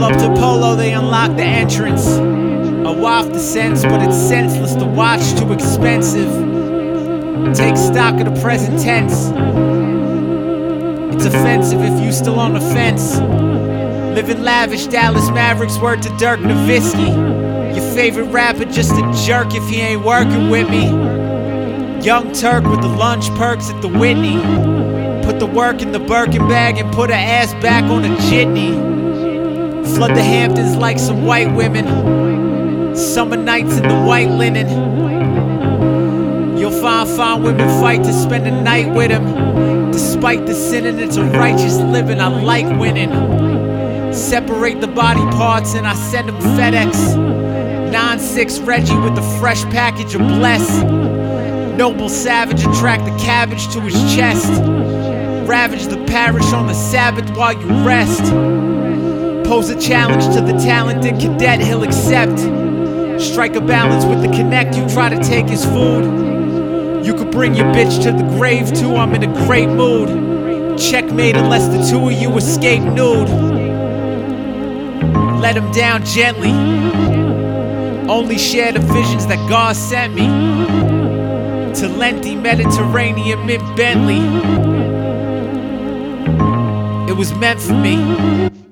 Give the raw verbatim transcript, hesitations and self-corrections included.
pull up to Polo, they unlock the entrance. A waft of sense, but it's senseless to watch, too expensive. Take stock of the present tense. It's offensive if you still on the fence. Living lavish, Dallas Mavericks, word to Dirk Nowitzki. Your favorite rapper just a jerk if he ain't working with me. Young Turk with the lunch perks at the Whitney. Put the work in the Birkin bag and put her ass back on a jitney. Flood the Hamptons like some white women. Summer nights in the white linen. You'll find fine women fight to spend the night with him. Despite the sinning, it's a righteous living, I like winning. Separate the body parts and I send them FedEx. nine six Reggie with the fresh package of Bless. Noble savage, attract the cabbage to his chest. Ravage the parish on the Sabbath while you rest. Pose a challenge to the talented cadet, he'll accept. Strike a balance with the connect, you try to take his food. You could bring your bitch to the grave too, I'm in a great mood. Checkmate unless the two of you escape nude. Let him down gently. Only share the visions that God sent me. Talenti, Mediterranean, mint Bentley. It was meant for me.